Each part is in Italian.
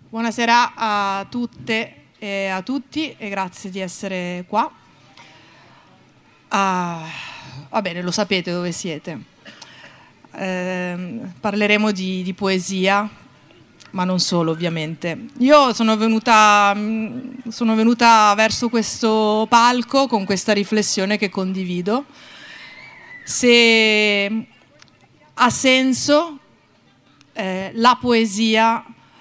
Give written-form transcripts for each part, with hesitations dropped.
Buonasera a tutte e a tutti e grazie di essere qua. Va bene, lo sapete dove siete. Parleremo di poesia, ma non solo, ovviamente. Io sono venuta verso questo palco con questa riflessione che condivido. Se ha senso la poesia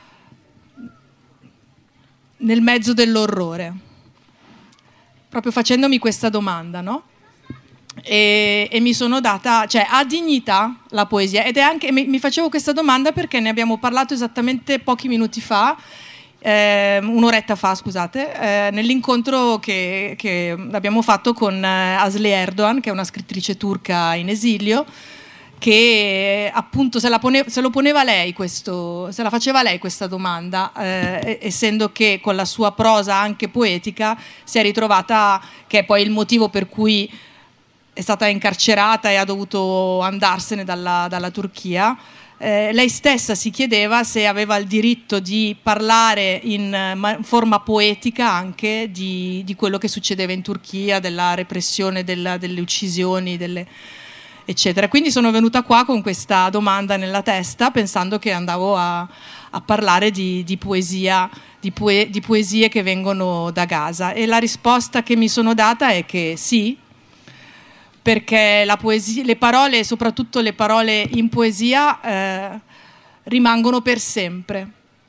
nel mezzo dell'orrore, proprio facendomi questa domanda, no? E mi sono data, cioè, ha dignità la poesia? Ed è anche, mi facevo questa domanda perché ne abbiamo parlato esattamente pochi minuti fa, un'oretta fa, scusate, nell'incontro che abbiamo fatto con Asli Erdoğan, che è una scrittrice turca in esilio, che appunto se la faceva lei questa domanda, essendo che con la sua prosa anche poetica si è ritrovata, che è poi il motivo per cui è stata incarcerata e ha dovuto andarsene dalla Turchia. Lei stessa si chiedeva se aveva il diritto di parlare in forma poetica anche di quello che succedeva in Turchia, della repressione, delle uccisioni, eccetera. Quindi sono venuta qua con questa domanda nella testa, pensando che andavo a parlare di poesia, di poesie che vengono da Gaza, e la risposta che mi sono data è che sì, perché la poesia, le parole, soprattutto le parole in poesia, rimangono per sempre,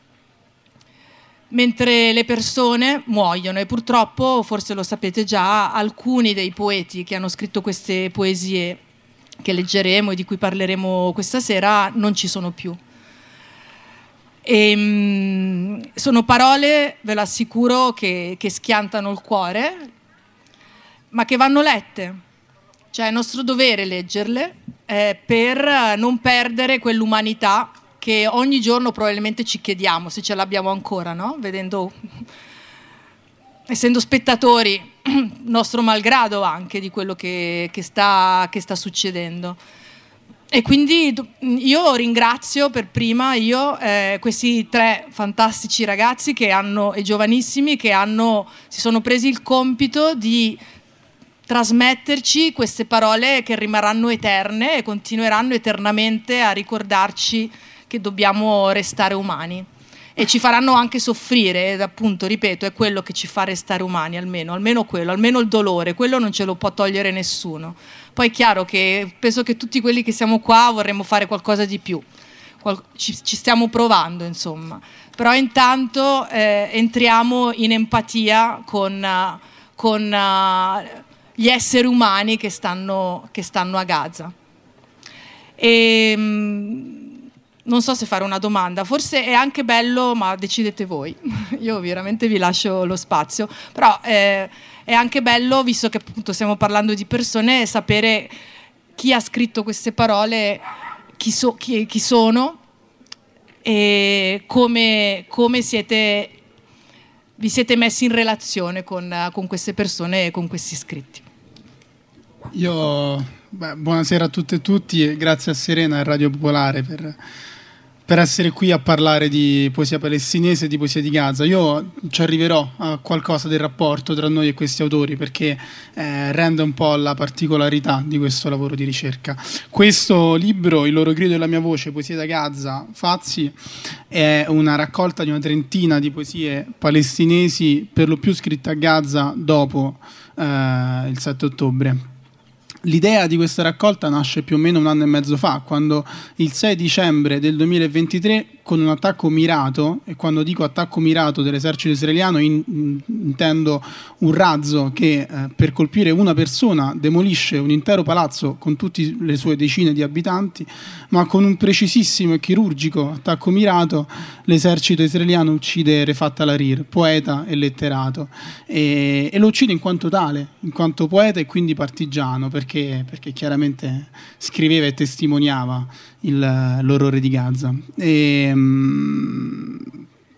mentre le persone muoiono. E purtroppo, forse lo sapete già, alcuni dei poeti che hanno scritto queste poesie che leggeremo e di cui parleremo questa sera non ci sono più. Sono parole, ve lo assicuro, che schiantano il cuore, ma che vanno lette. Cioè è nostro dovere leggerle per non perdere quell'umanità che ogni giorno probabilmente ci chiediamo, se ce l'abbiamo ancora, no? Essendo spettatori, nostro malgrado anche, di quello che sta succedendo. E quindi io ringrazio per prima questi 3 fantastici ragazzi e giovanissimi che si sono presi il compito di trasmetterci queste parole che rimarranno eterne e continueranno eternamente a ricordarci che dobbiamo restare umani. E ci faranno anche soffrire, ed appunto, ripeto, è quello che ci fa restare umani, almeno quello, almeno il dolore, quello non ce lo può togliere nessuno. Poi è chiaro che penso che tutti quelli che siamo qua vorremmo fare qualcosa di più, ci stiamo provando, insomma. Però intanto entriamo in empatia con gli esseri umani che stanno a Gaza. Non so se fare una domanda, forse è anche bello, ma decidete voi. Io veramente vi lascio lo spazio, però è anche bello, visto che appunto stiamo parlando di persone, sapere chi ha scritto queste parole, chi sono e come vi siete messi in relazione con queste persone e con questi scritti. Buonasera a tutte e tutti e grazie a Serena e Radio Popolare per essere qui a parlare di poesia palestinese e di poesia di Gaza. Io ci arriverò a qualcosa del rapporto tra noi e questi autori, perché rende un po' la particolarità di questo lavoro di ricerca. Questo libro, Il loro grido e la mia voce, poesie da Gaza, Fazzi, è una raccolta di una trentina di poesie palestinesi, per lo più scritte a Gaza dopo il 7 ottobre. L'idea di questa raccolta nasce più o meno 1 anno e mezzo fa, quando il 6 dicembre del 2023, con un attacco mirato, e quando dico attacco mirato dell'esercito israeliano intendo un razzo che per colpire una persona demolisce un intero palazzo con tutte le sue decine di abitanti, ma con un precisissimo e chirurgico attacco mirato l'esercito israeliano uccide Refat al-Hariri, poeta e letterato, e lo uccide in quanto tale, in quanto poeta e quindi partigiano, perché chiaramente scriveva e testimoniava l'orrore di Gaza.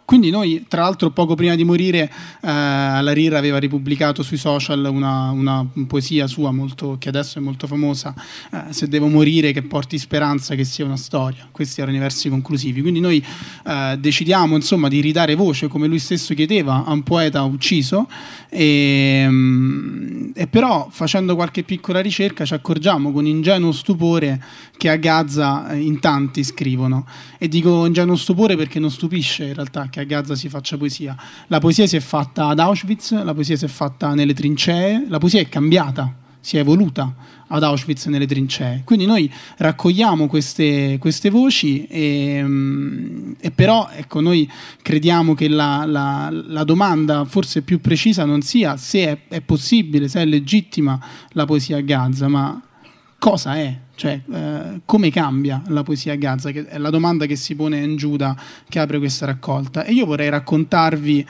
Quindi noi, tra l'altro, poco prima di morire, Larir aveva ripubblicato sui social una poesia sua che adesso è molto famosa, Se devo morire che porti speranza, che sia una storia. Questi erano i versi conclusivi. Quindi noi decidiamo, insomma, di ridare voce, come lui stesso chiedeva, a un poeta ucciso, e però, facendo qualche piccola ricerca, ci accorgiamo con ingenuo stupore che a Gaza in tanti scrivono. E dico ingenuo stupore perché non stupisce in realtà che a Gaza si faccia poesia. La poesia si è fatta ad Auschwitz, la poesia si è fatta nelle trincee, la poesia è cambiata, si è evoluta ad Auschwitz nelle trincee. Quindi noi raccogliamo queste voci e però, ecco, noi crediamo che la domanda forse più precisa non sia se è possibile, se è legittima la poesia a Gaza, ma cosa è? Cioè, come cambia la poesia a Gaza? Che è la domanda che si pone in Giuda, che apre questa raccolta. E io vorrei raccontarvi,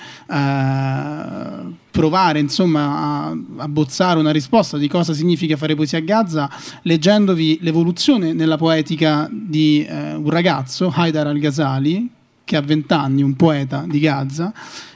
provare insomma a bozzare una risposta di cosa significa fare poesia a Gaza, leggendovi l'evoluzione nella poetica di un ragazzo, Haidar Al-Ghazali, che ha 20 anni, un poeta di Gaza,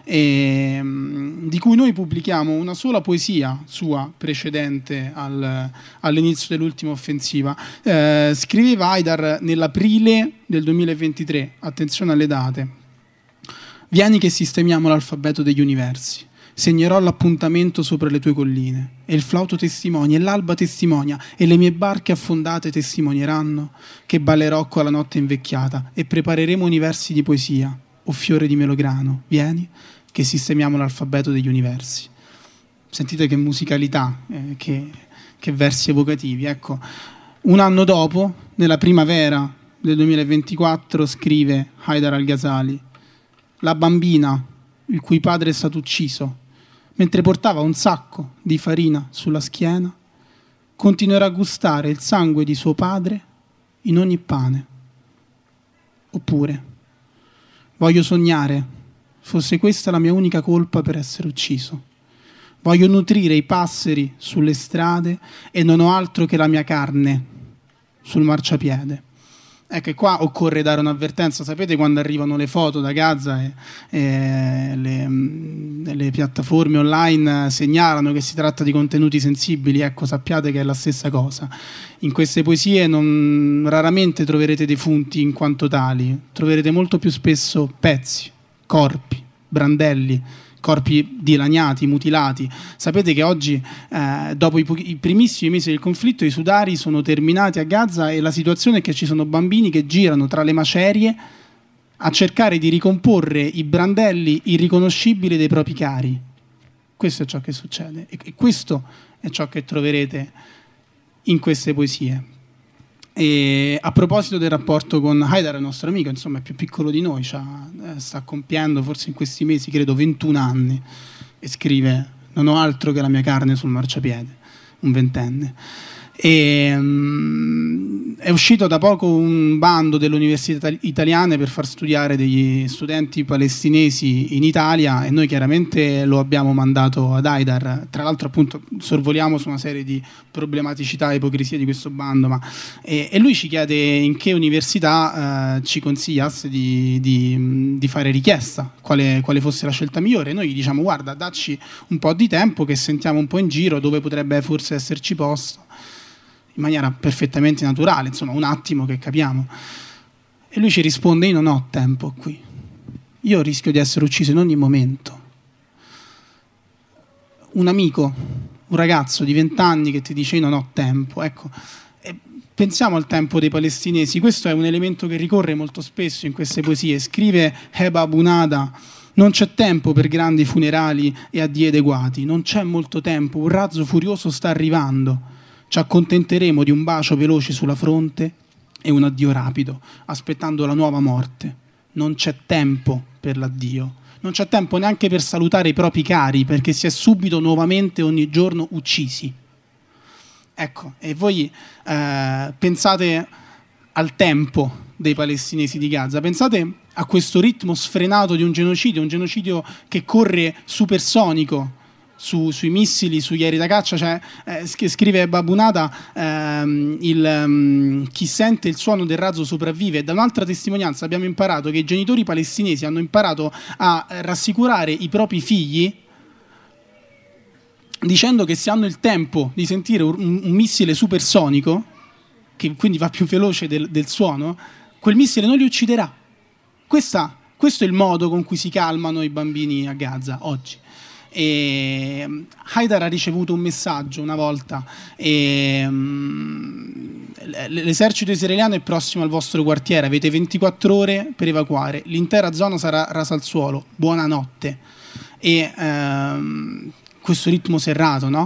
di cui noi pubblichiamo una sola poesia sua precedente all'inizio dell'ultima offensiva. Scriveva Haidar nell'aprile del 2023, attenzione alle date: vieni che sistemiamo l'alfabeto degli universi, segnerò l'appuntamento sopra le tue colline, e il flauto testimonia, e l'alba testimonia, e le mie barche affondate testimonieranno che ballerò con la notte invecchiata, e prepareremo universi di poesia, o fiore di melograno, vieni che sistemiamo l'alfabeto degli universi. Sentite che musicalità, che versi evocativi. Ecco, un anno dopo, nella primavera del 2024, scrive Haidar Al-Ghazali: la bambina il cui padre è stato ucciso mentre portava un sacco di farina sulla schiena continuerà a gustare il sangue di suo padre in ogni pane. Oppure, voglio sognare fosse questa la mia unica colpa per essere ucciso. Voglio nutrire i passeri sulle strade e non ho altro che la mia carne sul marciapiede. Ecco, e qua occorre dare un'avvertenza. Sapete, quando arrivano le foto da Gaza e le piattaforme online segnalano che si tratta di contenuti sensibili, ecco, sappiate che è la stessa cosa. In queste poesie raramente troverete defunti in quanto tali, troverete molto più spesso pezzi, corpi, brandelli, corpi dilaniati, mutilati. Sapete che oggi, dopo i primissimi mesi del conflitto, i sudari sono terminati a Gaza e la situazione è che ci sono bambini che girano tra le macerie a cercare di ricomporre i brandelli irriconoscibili dei propri cari. Questo è ciò che succede e questo è ciò che troverete in queste poesie. E a proposito del rapporto con Haidar, il nostro amico, insomma, è più piccolo di noi, sta compiendo forse in questi mesi, credo, 21 anni, e scrive: non ho altro che la mia carne sul marciapiede, un ventenne. È uscito da poco un bando delle università italiane per far studiare degli studenti palestinesi in Italia, e noi chiaramente lo abbiamo mandato ad Haidar. Tra l'altro, appunto, sorvoliamo su una serie di problematicità e ipocrisie di questo bando, e lui ci chiede in che università ci consigliasse di fare richiesta, quale fosse la scelta migliore. E noi gli diciamo: guarda, dacci un po' di tempo che sentiamo un po' in giro dove potrebbe forse esserci posto, in maniera perfettamente naturale, insomma, un attimo che capiamo. E lui ci risponde: io non ho tempo qui, io rischio di essere ucciso in ogni momento. Un amico, un ragazzo di 20 anni che ti dice: io non ho tempo. Ecco, pensiamo al tempo dei palestinesi. Questo è un elemento che ricorre molto spesso in queste poesie. Scrive Heba Bunada: non c'è tempo per grandi funerali e addii adeguati, non c'è molto tempo, un razzo furioso sta arrivando. Ci accontenteremo di un bacio veloce sulla fronte e un addio rapido, aspettando la nuova morte. Non c'è tempo per l'addio, non c'è tempo neanche per salutare i propri cari, perché si è subito nuovamente ogni giorno uccisi. Ecco, e voi pensate al tempo dei palestinesi di Gaza, pensate a questo ritmo sfrenato di un genocidio che corre supersonico sui missili, sugli aerei da caccia, cioè, scrive Babunata, chi sente il suono del razzo sopravvive. Da un'altra testimonianza abbiamo imparato che i genitori palestinesi hanno imparato a rassicurare i propri figli dicendo che se hanno il tempo di sentire un missile supersonico, che quindi va più veloce del suono, quel missile non li ucciderà. Questo è il modo con cui si calmano i bambini a Gaza oggi. E Haidar ha ricevuto un messaggio una volta: l'esercito israeliano è prossimo al vostro quartiere, avete 24 ore per evacuare, l'intera zona sarà rasa al suolo, buonanotte. E questo ritmo serrato, no?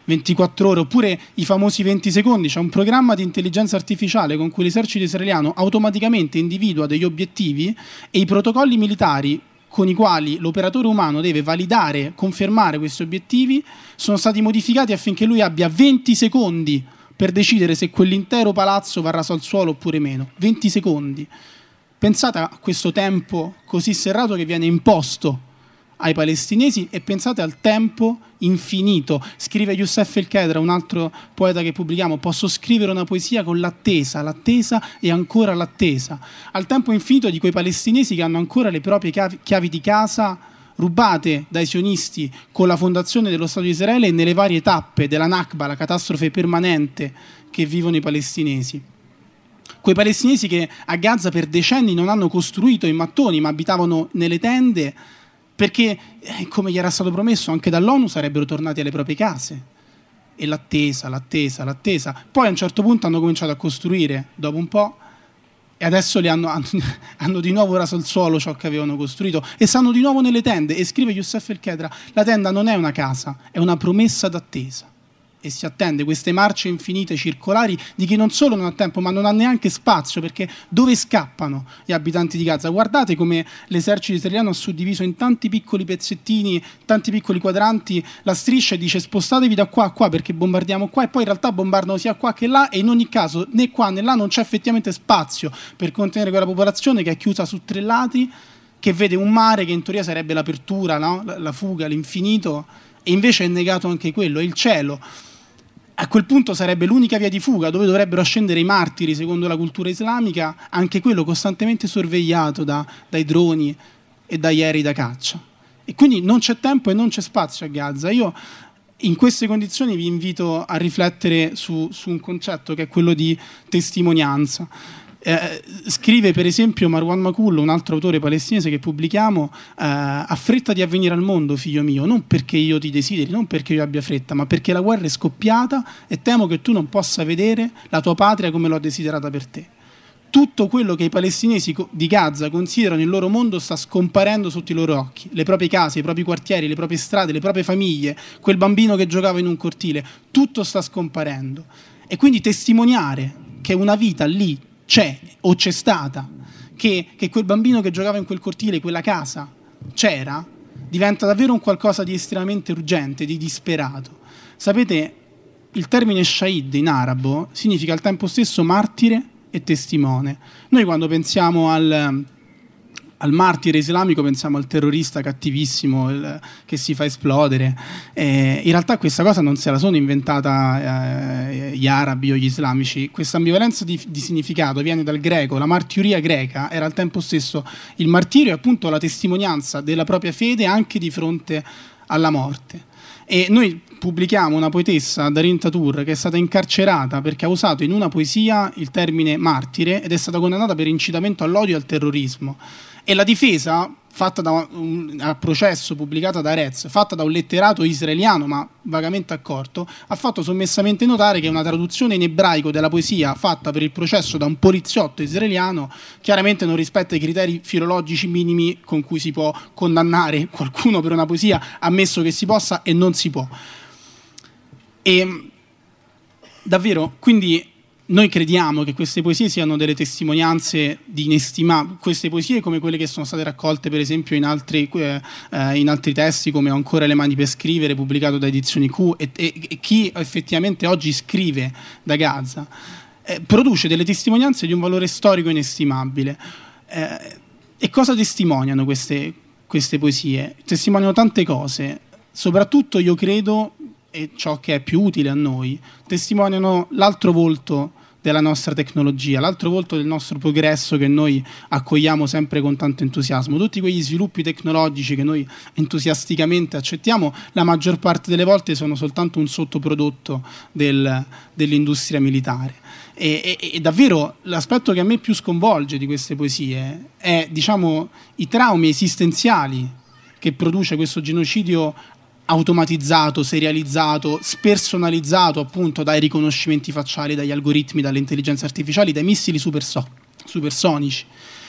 24 ore, oppure i famosi 20 secondi. C'è un programma di intelligenza artificiale con cui l'esercito israeliano automaticamente individua degli obiettivi, e i protocolli militari con i quali l'operatore umano deve validare, confermare questi obiettivi, sono stati modificati affinché lui abbia 20 secondi per decidere se quell'intero palazzo va raso al suolo oppure meno. 20 secondi. Pensate a questo tempo così serrato che viene imposto ai palestinesi, e pensate al tempo infinito. Scrive Youssef El-Kedra, un altro poeta che pubblichiamo: posso scrivere una poesia con l'attesa e ancora l'attesa. Al tempo infinito di quei palestinesi che hanno ancora le proprie chiavi di casa rubate dai sionisti con la fondazione dello Stato di Israele, e nelle varie tappe della Nakba, la catastrofe permanente che vivono i palestinesi. Quei palestinesi che a Gaza per decenni non hanno costruito in mattoni, ma abitavano nelle tende, perché, come gli era stato promesso anche dall'ONU, sarebbero tornati alle proprie case. E l'attesa. Poi a un certo punto hanno cominciato a costruire, dopo un po', e adesso hanno di nuovo raso al suolo ciò che avevano costruito, e stanno di nuovo nelle tende. E scrive Youssef El-Kedra: la tenda non è una casa, è una promessa d'attesa. E si attende queste marce infinite circolari di chi non solo non ha tempo, ma non ha neanche spazio, perché dove scappano gli abitanti di Gaza? Guardate come l'esercito israeliano ha suddiviso in tanti piccoli pezzettini, tanti piccoli quadranti la striscia, e dice: spostatevi da qua a qua perché bombardiamo qua, e poi in realtà bombardano sia qua che là, e in ogni caso né qua né là non c'è effettivamente spazio per contenere quella popolazione che è chiusa su 3 lati, che vede un mare che in teoria sarebbe l'apertura, no? La fuga, l'infinito, e invece è negato anche quello. E il cielo, a quel punto, sarebbe l'unica via di fuga, dove dovrebbero scendere i martiri secondo la cultura islamica, anche quello costantemente sorvegliato dai droni e dagli aerei da caccia. E quindi non c'è tempo e non c'è spazio a Gaza. Io in queste condizioni vi invito a riflettere su un concetto che è quello di testimonianza. Scrive per esempio Marwan Makul, un altro autore palestinese che pubblichiamo: ha fretta di avvenire al mondo, figlio mio, non perché io ti desideri, non perché io abbia fretta, ma perché la guerra è scoppiata e temo che tu non possa vedere la tua patria come l'ho desiderata per te. Tutto quello che i palestinesi di Gaza considerano il loro mondo sta scomparendo sotto i loro occhi. Le proprie case, i propri quartieri, le proprie strade, le proprie famiglie, quel bambino che giocava in un cortile, tutto sta scomparendo. E quindi testimoniare che una vita lì c'è o c'è stata, che quel bambino che giocava in quel cortile, quella casa c'era, diventa davvero un qualcosa di estremamente urgente, di disperato. Sapete, il termine shahid in arabo significa al tempo stesso martire e testimone. Noi quando pensiamo al martire islamico pensiamo al terrorista cattivissimo che si fa esplodere. In realtà questa cosa non se la sono inventata gli arabi o gli islamici. Questa ambivalenza di significato viene dal greco. La martiria greca era al tempo stesso il martirio, appunto la testimonianza della propria fede anche di fronte alla morte. E noi pubblichiamo una poetessa, Darin Tatur, che è stata incarcerata perché ha usato in una poesia il termine martire ed è stata condannata per incitamento all'odio e al terrorismo. E la difesa, fatta a processo, pubblicata da Arez, fatta da un letterato israeliano ma vagamente accorto, ha fatto sommessamente notare che una traduzione in ebraico della poesia fatta per il processo da un poliziotto israeliano chiaramente non rispetta i criteri filologici minimi con cui si può condannare qualcuno per una poesia, ammesso che si possa e non si può. E davvero, quindi noi crediamo che queste poesie siano delle testimonianze di inestimabili. Queste poesie, come quelle che sono state raccolte per esempio in altri testi, come Ho ancora le mani per scrivere, pubblicato da Edizioni Q, e chi effettivamente oggi scrive da Gaza, produce delle testimonianze di un valore storico inestimabile. E cosa testimoniano queste poesie? Testimoniano tante cose. soprattutto io credo, e ciò che è più utile a noi, testimoniano l'altro volto della nostra tecnologia, l'altro volto del nostro progresso che noi accogliamo sempre con tanto entusiasmo. Tutti quegli sviluppi tecnologici che noi entusiasticamente accettiamo, la maggior parte delle volte sono soltanto un sottoprodotto dell'industria militare. E davvero l'aspetto che a me più sconvolge di queste poesie è, diciamo, i traumi esistenziali che produce questo genocidio automatizzato, serializzato, spersonalizzato appunto dai riconoscimenti facciali, dagli algoritmi, dalle intelligenze artificiali, dai missili supersonici.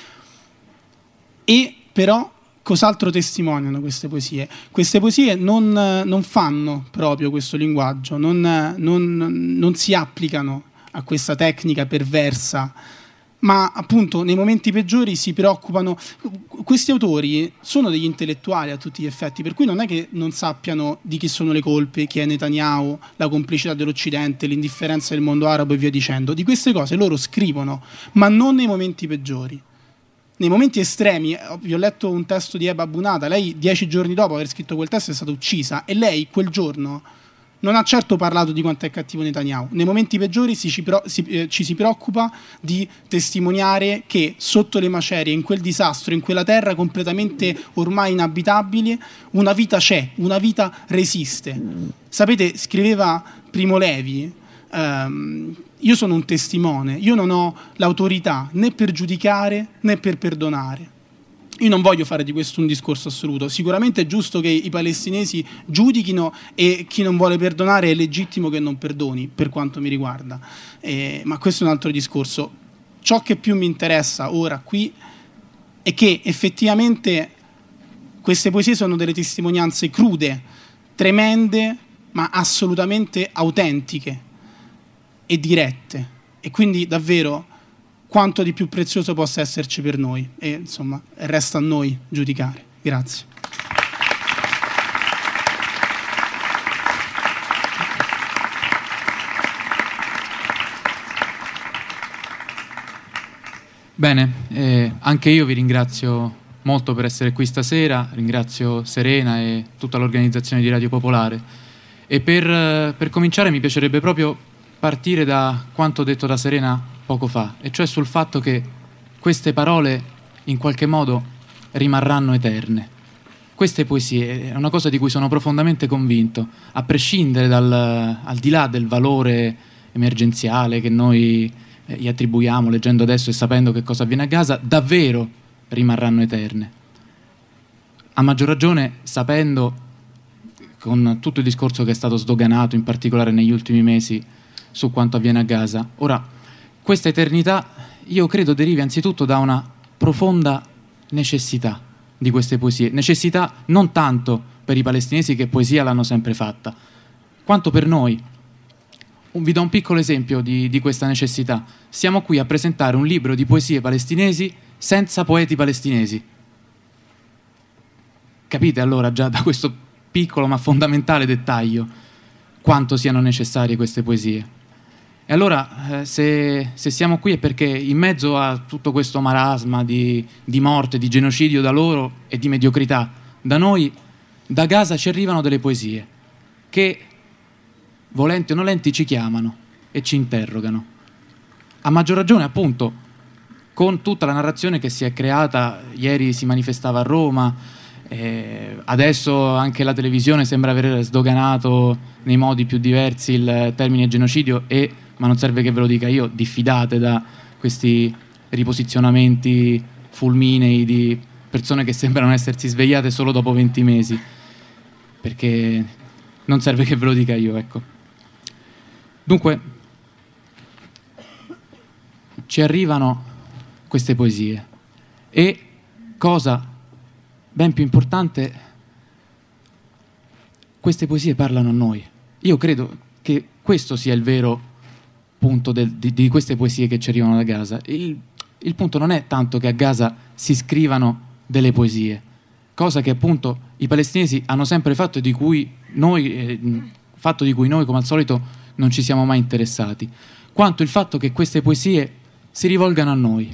E però cos'altro testimoniano queste poesie? Queste poesie non fanno proprio questo linguaggio, non si applicano a questa tecnica perversa, ma appunto nei momenti peggiori si preoccupano. Questi autori sono degli intellettuali a tutti gli effetti, per cui non è che non sappiano di chi sono le colpe, chi è Netanyahu, la complicità dell'Occidente, l'indifferenza del mondo arabo e via dicendo. Di queste cose loro scrivono, ma non nei momenti peggiori. Nei momenti estremi, vi ho letto un testo di Eba Bunata, lei 10 giorni dopo aver scritto quel testo è stata uccisa, e lei quel giorno non ha certo parlato di quanto è cattivo Netanyahu. Nei momenti peggiori ci si preoccupa di testimoniare che sotto le macerie, in quel disastro, in quella terra completamente ormai inabitabile, una vita c'è, una vita resiste. Sapete, scriveva Primo Levi, io sono un testimone, io non ho l'autorità né per giudicare né per perdonare. Io non voglio fare di questo un discorso assoluto. Sicuramente è giusto che i palestinesi giudichino, e chi non vuole perdonare è legittimo che non perdoni, per quanto mi riguarda. Ma questo è un altro discorso. Ciò che più mi interessa ora qui è che effettivamente queste poesie sono delle testimonianze crude, tremende, ma assolutamente autentiche e dirette. E quindi davvero quanto di più prezioso possa esserci per noi, e insomma resta a noi giudicare. Grazie. Bene, anche io vi ringrazio molto per essere qui stasera, ringrazio Serena e tutta l'organizzazione di Radio Popolare, e per cominciare mi piacerebbe proprio partire da quanto detto da Serena poco fa, e cioè sul fatto che queste parole in qualche modo rimarranno eterne. Queste poesie è una cosa di cui sono profondamente convinto, a prescindere al di là del valore emergenziale che noi gli attribuiamo leggendo adesso e sapendo che cosa avviene a Gaza, davvero rimarranno eterne. A maggior ragione sapendo, con tutto il discorso che è stato sdoganato in particolare negli ultimi mesi su quanto avviene a Gaza. Ora, questa eternità io credo derivi anzitutto da una profonda necessità di queste poesie, necessità non tanto per i palestinesi che poesia l'hanno sempre fatta, quanto per noi. Vi do un piccolo esempio di questa necessità. Siamo qui a presentare un libro di poesie palestinesi senza poeti palestinesi. Capite allora già da questo piccolo ma fondamentale dettaglio quanto siano necessarie queste poesie. E allora se siamo qui è perché in mezzo a tutto questo marasma di morte, di genocidio da loro e di mediocrità da noi, da Gaza ci arrivano delle poesie che, volenti o nolenti, ci chiamano e ci interrogano. A maggior ragione appunto con tutta la narrazione che si è creata. Ieri si manifestava a Roma, adesso anche la televisione sembra aver sdoganato nei modi più diversi il termine genocidio, ma non serve che ve lo dica io, diffidate da questi riposizionamenti fulminei di persone che sembrano essersi svegliate solo dopo 20 mesi, perché non serve che ve lo dica io, ecco. Dunque ci arrivano queste poesie e, cosa ben più importante, queste poesie parlano a noi. Io credo che questo sia il vero punto di queste poesie che ci arrivano da Gaza. Il punto non è tanto che a Gaza si scrivano delle poesie, cosa che appunto i palestinesi hanno sempre fatto e di cui noi come al solito non ci siamo mai interessati, quanto il fatto che queste poesie si rivolgano a noi.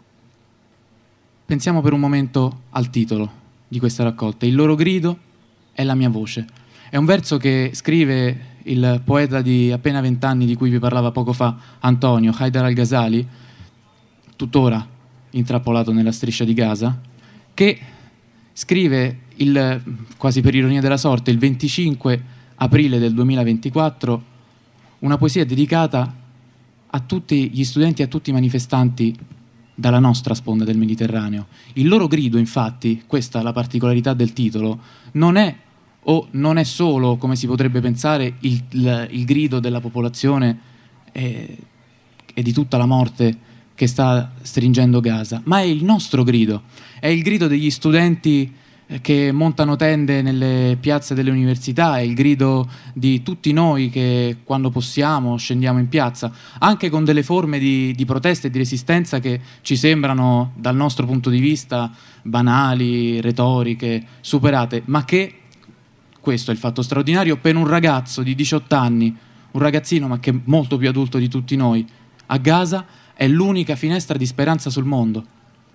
Pensiamo per un momento al titolo di questa raccolta: il loro grido è la mia voce. È un verso che scrive il poeta di appena 20 anni di cui vi parlava poco fa Antonio, Haidar al-Ghazali, tuttora intrappolato nella striscia di Gaza, che scrive, quasi per ironia della sorte, il 25 aprile del 2024, una poesia dedicata a tutti gli studenti e a tutti i manifestanti dalla nostra sponda del Mediterraneo. Il loro grido, infatti, questa è la particolarità del titolo, non è solo, come si potrebbe pensare, il grido della popolazione e di tutta la morte che sta stringendo Gaza, ma è il nostro grido, è il grido degli studenti che montano tende nelle piazze delle università, è il grido di tutti noi che quando possiamo scendiamo in piazza, anche con delle forme di protesta e di resistenza che ci sembrano dal nostro punto di vista banali, retoriche, superate, ma che, questo è il fatto straordinario, per un ragazzo di 18 anni, un ragazzino ma che è molto più adulto di tutti noi, a Gaza è l'unica finestra di speranza sul mondo.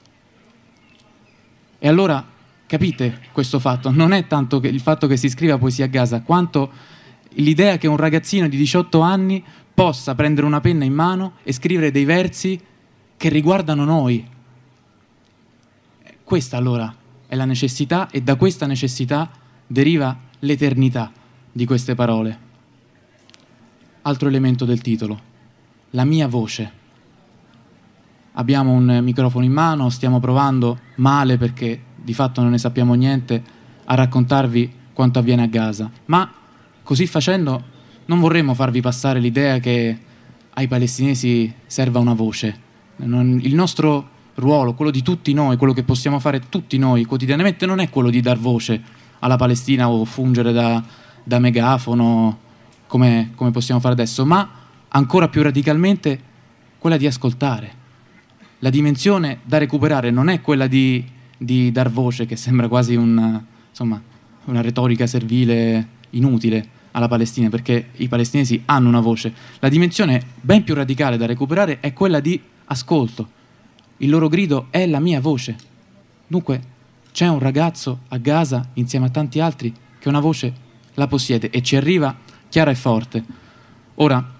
E allora capite questo fatto? Non è tanto il fatto che si scriva poesia a Gaza, quanto l'idea che un ragazzino di 18 anni possa prendere una penna in mano e scrivere dei versi che riguardano noi. Questa allora è la necessità, e da questa necessità deriva l'eternità di queste parole. Altro elemento del titolo, la mia voce. Abbiamo un microfono in mano, stiamo provando male perché di fatto non ne sappiamo niente a raccontarvi quanto avviene a Gaza, ma così facendo non vorremmo farvi passare l'idea che ai palestinesi serva una voce. Il nostro ruolo, quello di tutti noi, quello che possiamo fare tutti noi quotidianamente, non è quello di dar voce alla Palestina o fungere da megafono come possiamo fare adesso, ma ancora più radicalmente quella di ascoltare. La dimensione da recuperare non è quella di dar voce, che sembra quasi una retorica servile inutile alla Palestina, perché i palestinesi hanno una voce. La dimensione ben più radicale da recuperare è quella di ascolto. Il loro grido è la mia voce. Dunque c'è un ragazzo a Gaza insieme a tanti altri che una voce la possiede e ci arriva chiara e forte. Ora,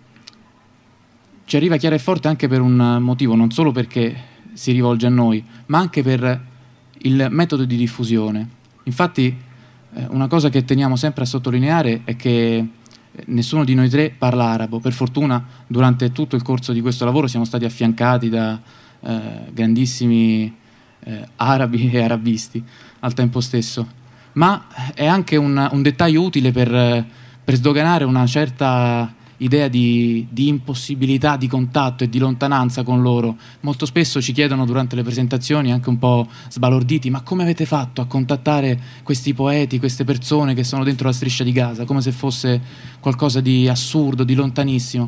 ci arriva chiara e forte anche per un motivo, non solo perché si rivolge a noi, ma anche per il metodo di diffusione. Infatti, una cosa che teniamo sempre a sottolineare è che nessuno di noi tre parla arabo. Per fortuna, durante tutto il corso di questo lavoro siamo stati affiancati da grandissimi arabi e arabisti al tempo stesso. Ma è anche un dettaglio utile per sdoganare una certa idea di impossibilità di contatto e di lontananza con loro. Molto spesso ci chiedono durante le presentazioni, anche un po' sbalorditi, ma come avete fatto a contattare questi poeti, queste persone che sono dentro la striscia di Gaza, come se fosse qualcosa di assurdo, di lontanissimo.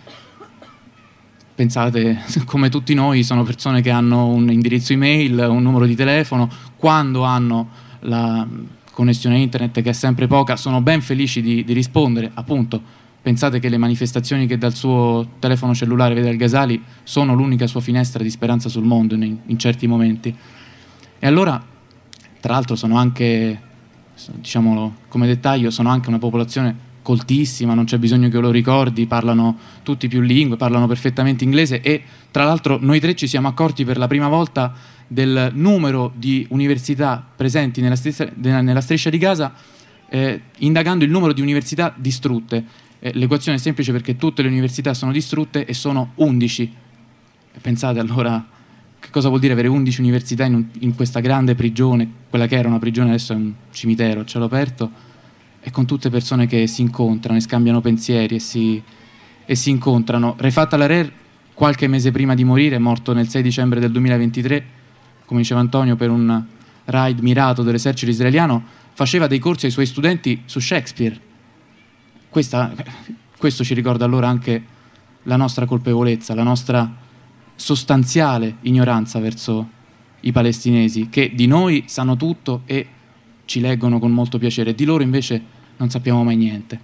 Pensate, come tutti noi, sono persone che hanno un indirizzo email, un numero di telefono, quando hanno la connessione internet, che è sempre poca, sono ben felici di rispondere, appunto. Pensate che le manifestazioni che dal suo telefono cellulare vede al-Ghazali sono l'unica sua finestra di speranza sul mondo in certi momenti. E allora, tra l'altro, sono anche, diciamolo come dettaglio, sono anche una popolazione coltissima, non c'è bisogno che lo ricordi, parlano tutti più lingue, parlano perfettamente inglese e, tra l'altro, noi tre ci siamo accorti per la prima volta del numero di università presenti nella striscia di Gaza, indagando il numero di università distrutte. L'equazione è semplice, perché tutte le università sono distrutte e sono 11. Pensate allora che cosa vuol dire avere 11 università in questa grande prigione, quella che era una prigione adesso è un cimitero a cielo aperto, e con tutte persone che si incontrano e scambiano pensieri e si incontrano. Refat al-Harrer, qualche mese prima di morire, è morto nel 6 dicembre del 2023, come diceva Antonio, per un raid mirato dell'esercito israeliano, faceva dei corsi ai suoi studenti su Shakespeare. Questo ci ricorda allora anche la nostra colpevolezza, la nostra sostanziale ignoranza verso i palestinesi, che di noi sanno tutto e ci leggono con molto piacere, di loro invece non sappiamo mai niente.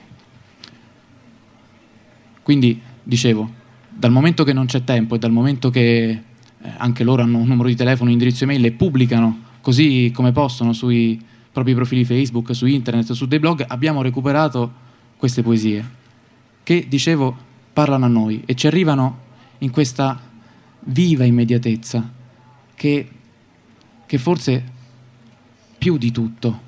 Quindi, dicevo, dal momento che non c'è tempo e dal momento che anche loro hanno un numero di telefono, un indirizzo email e pubblicano così come possono sui propri profili Facebook, su internet, su dei blog, abbiamo recuperato queste poesie che, dicevo, parlano a noi e ci arrivano in questa viva immediatezza che forse più di tutto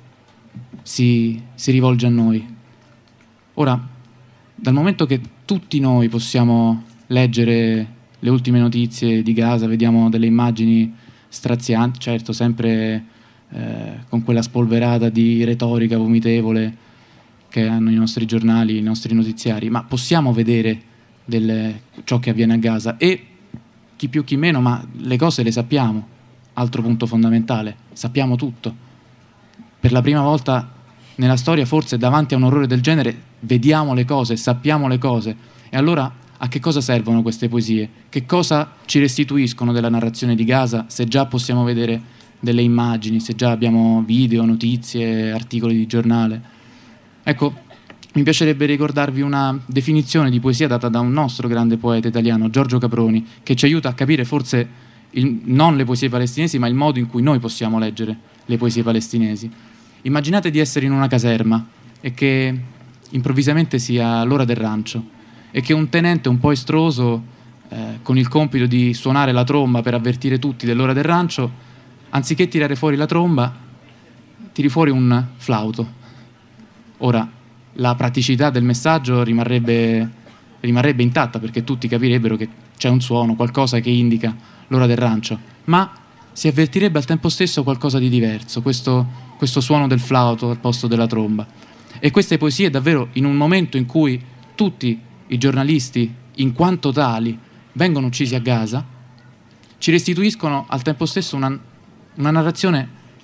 si rivolge a noi. Ora, dal momento che tutti noi possiamo leggere le ultime notizie di Gaza, vediamo delle immagini strazianti, certo sempre con quella spolverata di retorica vomitevole che hanno i nostri giornali, i nostri notiziari, ma possiamo vedere ciò che avviene a Gaza e chi più chi meno, ma le cose le sappiamo. Altro punto fondamentale, sappiamo tutto. Per la prima volta nella storia, forse davanti a un orrore del genere, vediamo le cose, sappiamo le cose. E allora a che cosa servono queste poesie? Che cosa ci restituiscono della narrazione di Gaza se già possiamo vedere delle immagini, se già abbiamo video, notizie, articoli di giornale? Ecco, mi piacerebbe ricordarvi una definizione di poesia data da un nostro grande poeta italiano, Giorgio Caproni, che ci aiuta a capire forse non le poesie palestinesi, ma il modo in cui noi possiamo leggere le poesie palestinesi. Immaginate di essere in una caserma e che improvvisamente sia l'ora del rancio e che un tenente un po' estroso, con il compito di suonare la tromba per avvertire tutti dell'ora del rancio, anziché tirare fuori la tromba, tiri fuori un flauto. Ora, la praticità del messaggio rimarrebbe intatta, perché tutti capirebbero che c'è un suono, qualcosa che indica l'ora del rancio, ma si avvertirebbe al tempo stesso qualcosa di diverso, questo suono del flauto al posto della tromba. E queste poesie, davvero, in un momento in cui tutti i giornalisti, in quanto tali, vengono uccisi a Gaza, ci restituiscono al tempo stesso una narrazione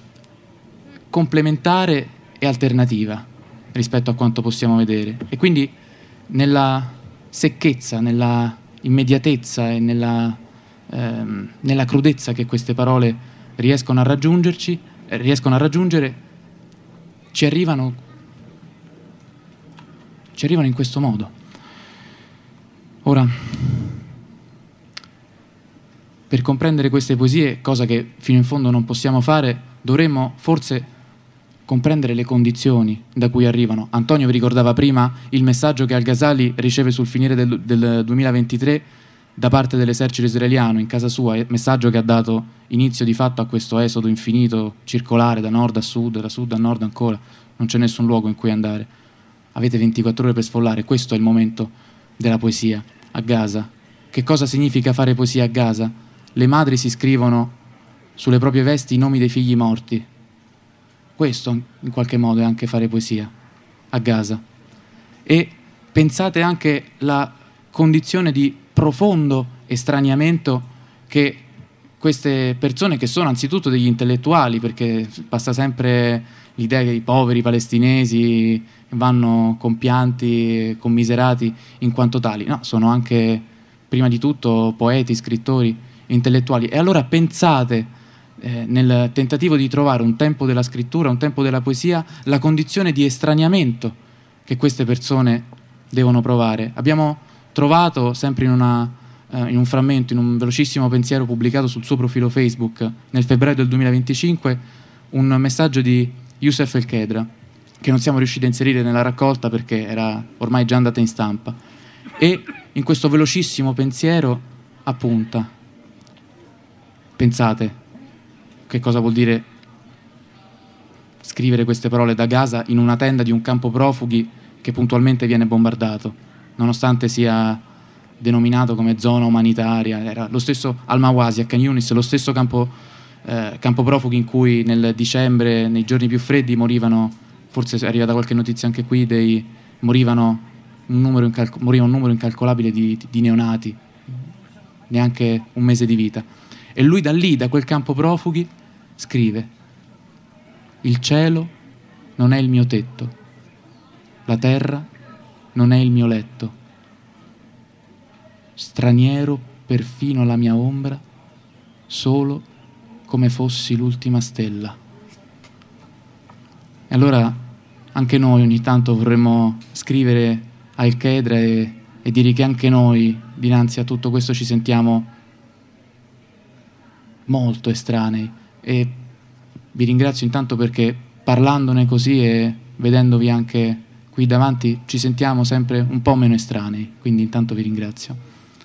complementare e alternativa rispetto a quanto possiamo vedere. E quindi nella secchezza, nella immediatezza e nella crudezza che queste parole riescono a raggiungere, ci arrivano in questo modo. Ora, per comprendere queste poesie, cosa che fino in fondo non possiamo fare, dovremmo forse comprendere le condizioni da cui arrivano. Antonio vi ricordava prima il messaggio che Al-Ghazali riceve sul finire del 2023 da parte dell'esercito israeliano in casa sua, messaggio che ha dato inizio di fatto a questo esodo infinito, circolare da nord a sud, da sud a nord ancora, non c'è nessun luogo in cui andare. Avete 24 ore per sfollare, questo è il momento della poesia a Gaza. Che cosa significa fare poesia a Gaza? Le madri si scrivono sulle proprie vesti i nomi dei figli morti. Questo in qualche modo è anche fare poesia a Gaza. E pensate anche la condizione di profondo estraniamento che queste persone, che sono anzitutto degli intellettuali, perché passa sempre l'idea che i poveri palestinesi vanno compianti, commiserati in quanto tali. No, sono anche prima di tutto poeti, scrittori, intellettuali. E allora pensate, nel tentativo di trovare un tempo della scrittura, un tempo della poesia, la condizione di estraniamento che queste persone devono provare. Abbiamo trovato sempre in un frammento, in un velocissimo pensiero pubblicato sul suo profilo Facebook nel febbraio del 2025, un messaggio di Youssef El-Kedra che non siamo riusciti a inserire nella raccolta perché era ormai già andata in stampa, e in questo velocissimo pensiero appunta: pensate che cosa vuol dire scrivere queste parole da Gaza in una tenda di un campo profughi che puntualmente viene bombardato, nonostante sia denominato come zona umanitaria. Era lo stesso Al-Mawasi a Khan Yunis, lo stesso campo profughi in cui nel dicembre, nei giorni più freddi, morivano, forse è arrivata qualche notizia anche qui, moriva un numero incalcolabile di neonati, neanche un mese di vita. E lui da lì, da quel campo profughi, scrive: il cielo non è il mio tetto, la terra non è il mio letto, straniero perfino la mia ombra, solo come fossi l'ultima stella. E allora anche noi ogni tanto vorremmo scrivere a El-Kedra e dire che anche noi dinanzi a tutto questo ci sentiamo molto estranei. E vi ringrazio intanto perché parlandone così e vedendovi anche qui davanti ci sentiamo sempre un po' meno estranei, quindi intanto vi ringrazio.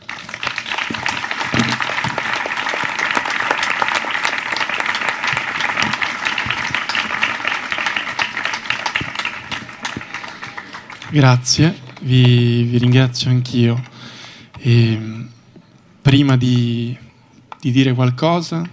Grazie, vi ringrazio anch'io. E prima di dire qualcosa,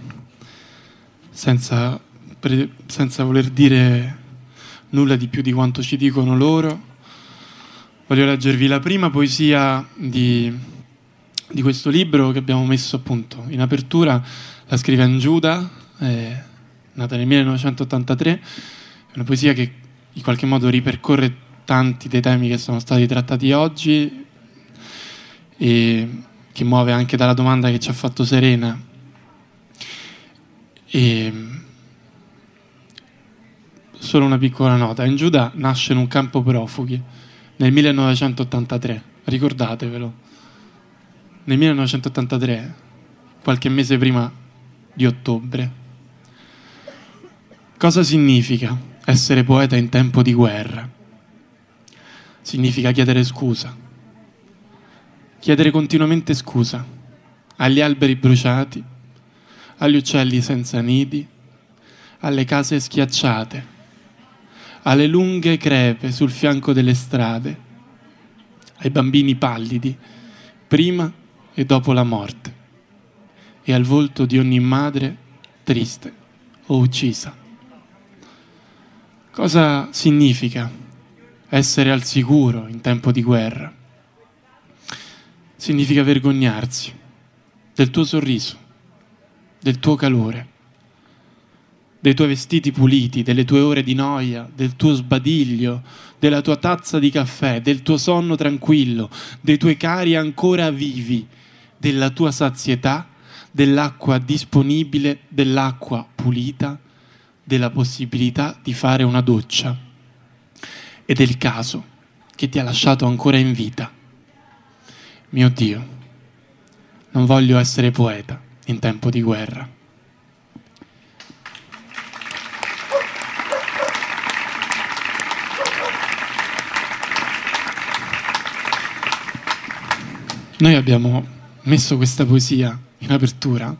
senza voler dire nulla di più di quanto ci dicono loro, voglio leggervi la prima poesia di questo libro che abbiamo messo appunto in apertura. La scrive Giuda, nata nel 1983, è una poesia che in qualche modo ripercorre tanti dei temi che sono stati trattati oggi e che muove anche dalla domanda che ci ha fatto Serena. E solo una piccola nota: in Giuda nasce in un campo profughi nel 1983, ricordatevelo, nel 1983, qualche mese prima di ottobre. Cosa significa essere poeta in tempo di guerra? Significa chiedere scusa, chiedere continuamente scusa agli alberi bruciati, agli uccelli senza nidi, alle case schiacciate, alle lunghe crepe sul fianco delle strade, ai bambini pallidi prima e dopo la morte e al volto di ogni madre triste o uccisa. Cosa significa essere al sicuro in tempo di guerra? Significa vergognarsi del tuo sorriso, del tuo calore, dei tuoi vestiti puliti, delle tue ore di noia, del tuo sbadiglio, della tua tazza di caffè, del tuo sonno tranquillo, dei tuoi cari ancora vivi, della tua sazietà, dell'acqua disponibile, dell'acqua pulita, della possibilità di fare una doccia e del caso che ti ha lasciato ancora in vita. Mio Dio, non voglio essere poeta in tempo di guerra. Noi abbiamo messo questa poesia in apertura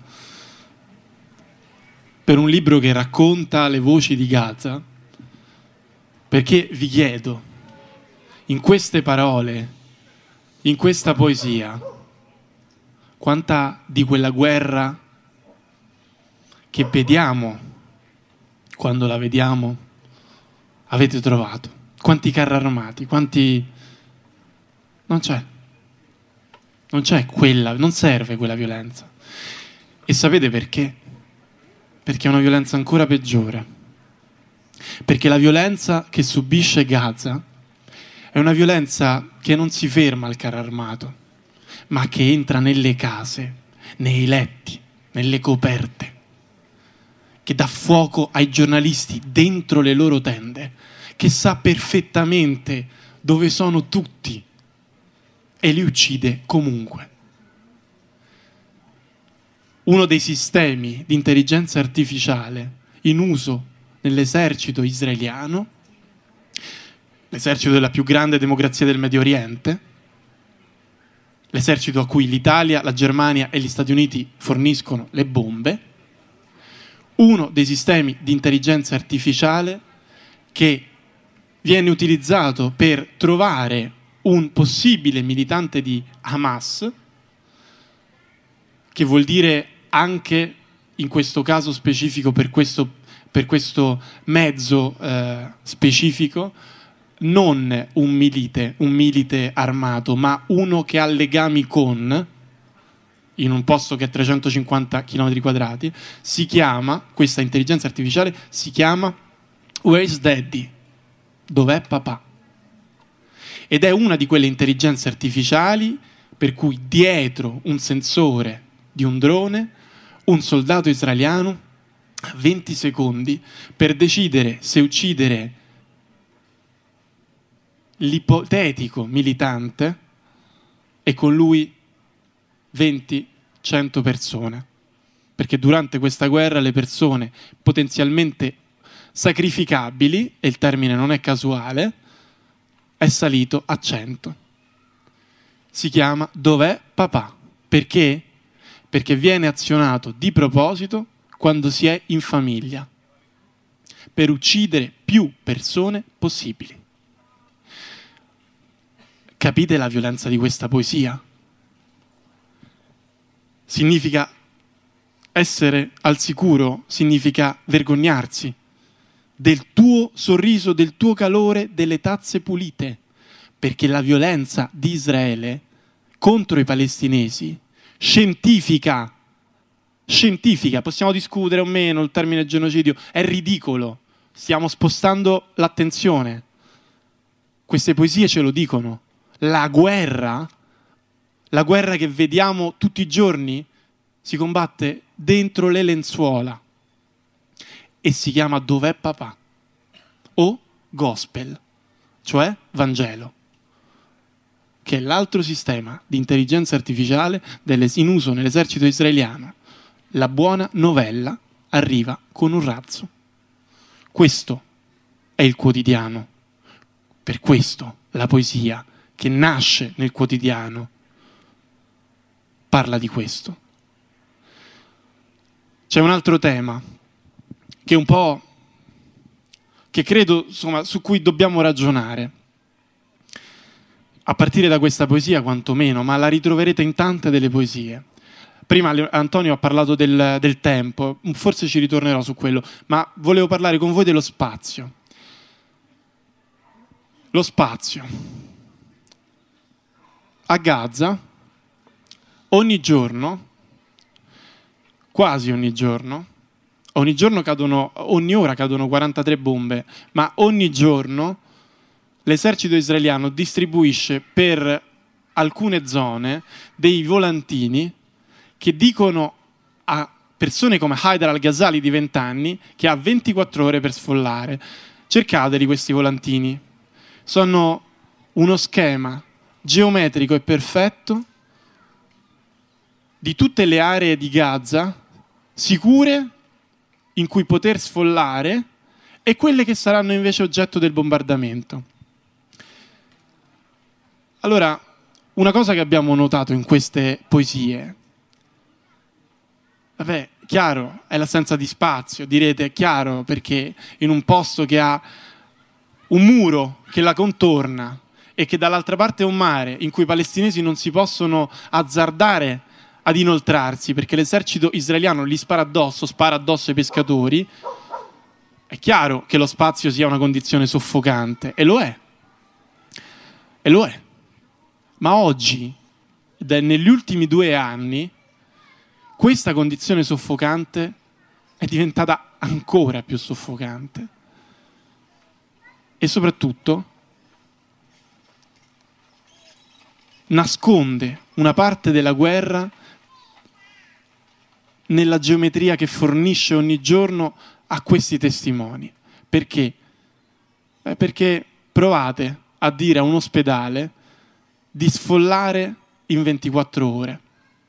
per un libro che racconta le voci di Gaza, perché vi chiedo, in queste parole, in questa poesia, quanta di quella guerra che vediamo, quando la vediamo, avete trovato? Quanti carri armati, quanti... Non c'è quella, non serve quella violenza. E sapete perché? Perché è una violenza ancora peggiore. Perché la violenza che subisce Gaza è una violenza che non si ferma al carro armato, ma che entra nelle case, nei letti, nelle coperte, che dà fuoco ai giornalisti dentro le loro tende, che sa perfettamente dove sono tutti e li uccide comunque. Uno dei sistemi di intelligenza artificiale in uso nell'esercito israeliano, l'esercito della più grande democrazia del Medio Oriente, l'esercito a cui l'Italia, la Germania e gli Stati Uniti forniscono le bombe, uno dei sistemi di intelligenza artificiale che viene utilizzato per trovare un possibile militante di Hamas, che vuol dire anche in questo caso specifico, per questo mezzo specifico, non un milite armato, ma uno che ha legami con, in un posto che è 350 km quadrati, si chiama, questa intelligenza artificiale si chiama Where's Daddy? Dov'è papà? Ed è una di quelle intelligenze artificiali per cui dietro un sensore di un drone, un soldato israeliano ha 20 secondi per decidere se uccidere l'ipotetico militante e con lui 20-100 persone. Perché durante questa guerra le persone potenzialmente sacrificabili, e il termine non è casuale, è salito a 100. Si chiama Dov'è papà? Perché? Perché viene azionato di proposito quando si è in famiglia, per uccidere più persone possibili. Capite la violenza di questa poesia? Significa essere al sicuro, significa vergognarsi del tuo sorriso, del tuo calore, delle tazze pulite, perché la violenza di Israele contro i palestinesi scientifica, possiamo discutere o meno il termine genocidio, è ridicolo, stiamo spostando l'attenzione. Queste poesie ce lo dicono. La guerra che vediamo tutti i giorni, si combatte dentro le lenzuola e si chiama Dov'è papà? O Gospel, cioè Vangelo, che è l'altro sistema di intelligenza artificiale in uso nell'esercito israeliano. La buona novella arriva con un razzo. Questo è il quotidiano. Per questo la poesia che nasce nel quotidiano parla di questo. C'è un altro tema che un po', che credo, insomma, su cui dobbiamo ragionare, a partire da questa poesia quantomeno, ma la ritroverete in tante delle poesie. Prima Antonio ha parlato del tempo, forse ci ritornerò su quello, ma volevo parlare con voi dello spazio. Lo spazio. A Gaza, ogni giorno, quasi ogni giorno cadono, ogni ora cadono 43 bombe, ma ogni giorno l'esercito israeliano distribuisce per alcune zone dei volantini che dicono a persone come Haidar al-Ghazali di 20 anni che ha 24 ore per sfollare. Cercateli questi volantini. Sono uno schema geometrico e perfetto di tutte le aree di Gaza sicure in cui poter sfollare e quelle che saranno invece oggetto del bombardamento. Allora, una cosa che abbiamo notato in queste poesie, vabbè, chiaro, è l'assenza di spazio, direte, è chiaro, perché in un posto che ha un muro che la contorna e che dall'altra parte è un mare in cui i palestinesi non si possono azzardare ad inoltrarsi perché l'esercito israeliano gli spara addosso ai pescatori, è chiaro che lo spazio sia una condizione soffocante, e lo è. Ma oggi, negli ultimi 2 anni, questa condizione soffocante è diventata ancora più soffocante. E soprattutto nasconde una parte della guerra nella geometria che fornisce ogni giorno a questi testimoni. Perché? Perché provate a dire a un ospedale di sfollare in 24 ore.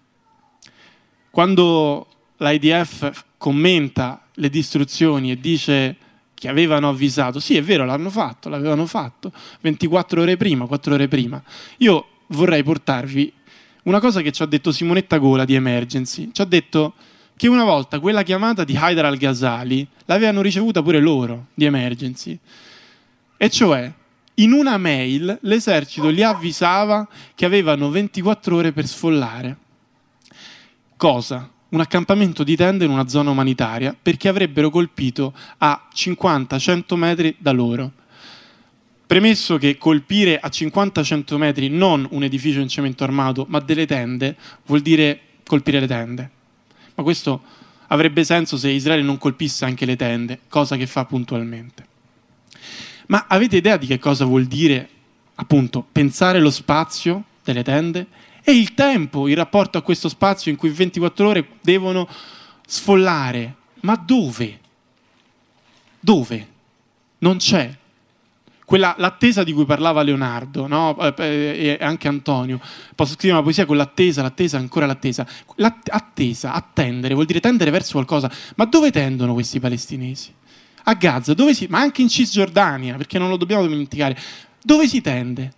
Quando l'IDF commenta le distruzioni e dice che avevano avvisato, sì, è vero, l'avevano fatto 24 ore prima, 4 ore prima. Io vorrei portarvi una cosa che ci ha detto Simonetta Gola di Emergency. Ci ha detto che una volta quella chiamata di Haidar al-Ghazali l'avevano ricevuta pure loro di Emergency. E cioè, in una mail l'esercito li avvisava che avevano 24 ore per sfollare. Cosa? Un accampamento di tende in una zona umanitaria, perché avrebbero colpito a 50-100 metri da loro. Premesso che colpire a 50-100 metri non un edificio in cemento armato, ma delle tende, vuol dire colpire le tende. Ma questo avrebbe senso se Israele non colpisse anche le tende, cosa che fa puntualmente. Ma avete idea di che cosa vuol dire, appunto, pensare lo spazio delle tende e il tempo in rapporto a questo spazio in cui 24 ore devono sfollare? Ma dove? Dove? Non c'è. L'attesa di cui parlava Leonardo, no? E anche Antonio, posso scrivere una poesia con l'attesa, ancora l'attesa. Attesa, attendere, vuol dire tendere verso qualcosa. Ma dove tendono questi palestinesi? A Gaza, ma anche in Cisgiordania, perché non lo dobbiamo dimenticare, dove si tende?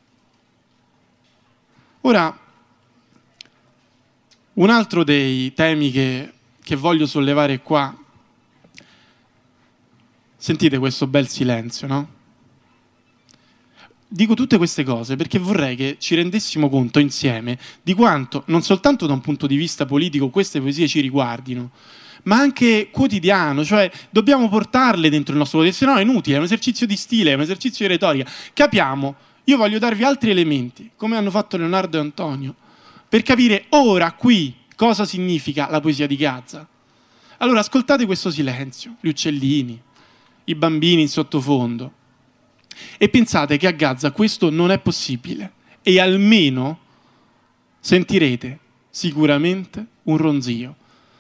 Ora, un altro dei temi che voglio sollevare qua, sentite questo bel silenzio, no? Dico tutte queste cose perché vorrei che ci rendessimo conto insieme di quanto, non soltanto da un punto di vista politico, queste poesie ci riguardino, ma anche quotidiano, cioè dobbiamo portarle dentro il nostro quotidiano, se no è inutile, è un esercizio di stile, è un esercizio di retorica. Capiamo, io voglio darvi altri elementi, come hanno fatto Leonardo e Antonio, per capire ora, qui, cosa significa la poesia di Gaza. Allora, ascoltate questo silenzio, gli uccellini, i bambini in sottofondo, e pensate che a Gaza questo non è possibile, e almeno sentirete sicuramente un ronzio.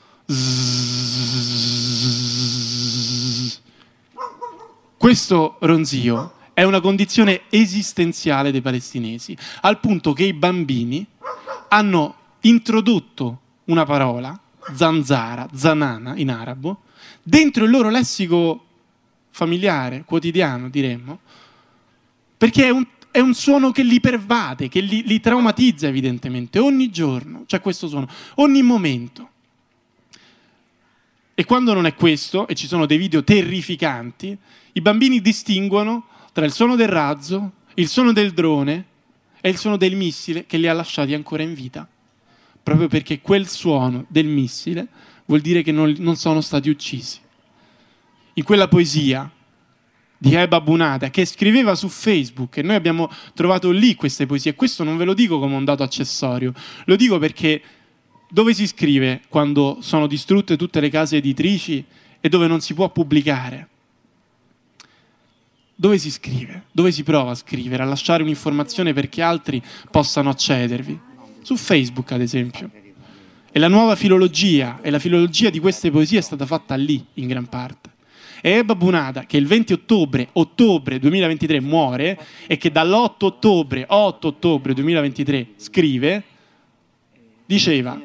Questo ronzio è una condizione esistenziale dei palestinesi, al punto che i bambini hanno introdotto una parola, zanzara, zanana in arabo, dentro il loro lessico familiare, quotidiano diremmo, perché è un suono che li pervade, che li traumatizza evidentemente, ogni giorno c'è questo suono, ogni momento. E quando non è questo, e ci sono dei video terrificanti, i bambini distinguono tra il suono del razzo, il suono del drone e il suono del missile che li ha lasciati ancora in vita. Proprio perché quel suono del missile vuol dire che non sono stati uccisi. In quella poesia di Eba Bunada, che scriveva su Facebook, e noi abbiamo trovato lì queste poesie, e questo non ve lo dico come un dato accessorio, lo dico perché dove si scrive quando sono distrutte tutte le case editrici e dove non si può pubblicare? Dove si scrive? Dove si prova a scrivere, a lasciare un'informazione perché altri possano accedervi? Su Facebook, ad esempio. E la nuova filologia, e la filologia di queste poesie è stata fatta lì, in gran parte. E Eba Bunada, che il 20 ottobre 2023 muore, e che dall'8 ottobre 2023 scrive, diceva,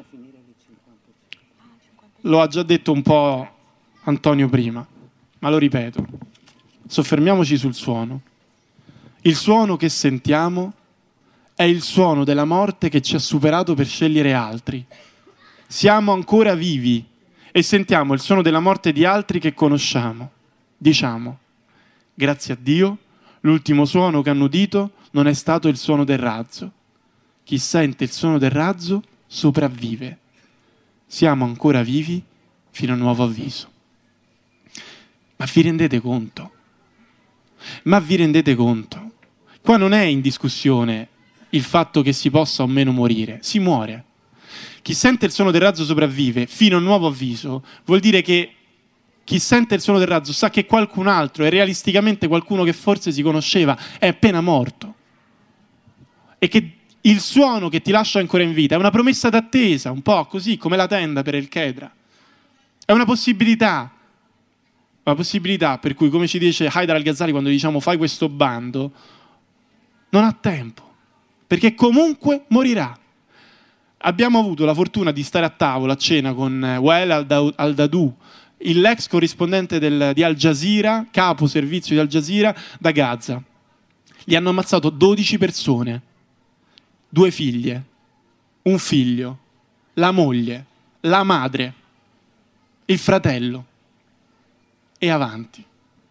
lo ha già detto un po' Antonio prima, ma lo ripeto, soffermiamoci sul suono. Il suono che sentiamo è il suono della morte che ci ha superato per scegliere altri. Siamo ancora vivi e sentiamo il suono della morte di altri che conosciamo. Diciamo, grazie a Dio, l'ultimo suono che hanno udito non è stato il suono del razzo. Chi sente il suono del razzo sopravvive. Siamo ancora vivi fino a nuovo avviso. Ma vi rendete conto? Ma vi rendete conto? Qua non è in discussione il fatto che si possa o meno morire, si muore. Chi sente il suono del razzo sopravvive fino a nuovo avviso, vuol dire che chi sente il suono del razzo sa che qualcun altro, e realisticamente qualcuno che forse si conosceva, è appena morto. E che il suono che ti lascia ancora in vita è una promessa d'attesa, un po' così come la tenda per il Kedra. È una possibilità per cui, come ci dice Haidar al-Ghazali quando diciamo fai questo bando, non ha tempo, perché comunque morirà. Abbiamo avuto la fortuna di stare a tavola a cena con Wael al-Dadou, l'ex corrispondente di Al Jazeera, capo servizio di Al Jazeera da Gaza. Gli hanno ammazzato 12 persone, 2 figlie, un figlio, la moglie, la madre, il fratello e avanti.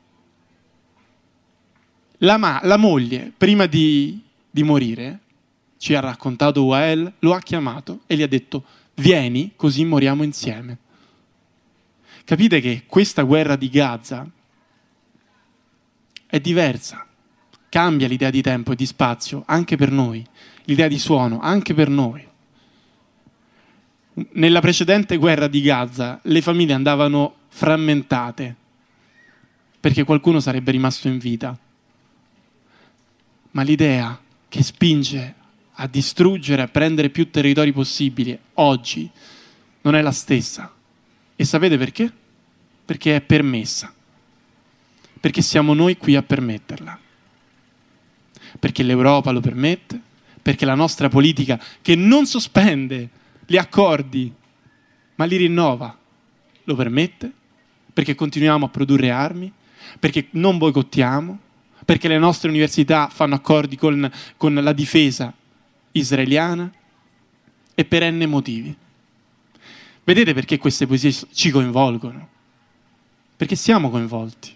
La moglie, prima di morire, ci ha raccontato Wael, lo ha chiamato e gli ha detto vieni così moriamo insieme. Capite che questa guerra di Gaza è diversa, cambia l'idea di tempo e di spazio anche per noi, l'idea di suono anche per noi. Nella precedente guerra di Gaza le famiglie andavano frammentate perché qualcuno sarebbe rimasto in vita, ma l'idea che spinge a distruggere, a prendere più territori possibili oggi non è la stessa. E sapete perché? Perché è permessa. Perché siamo noi qui a permetterla. Perché l'Europa lo permette, perché la nostra politica, che non sospende gli accordi, ma li rinnova, lo permette, perché continuiamo a produrre armi, perché non boicottiamo, perché le nostre università fanno accordi con la difesa israeliana e per n motivi. Vedete perché queste poesie ci coinvolgono? Perché siamo coinvolti.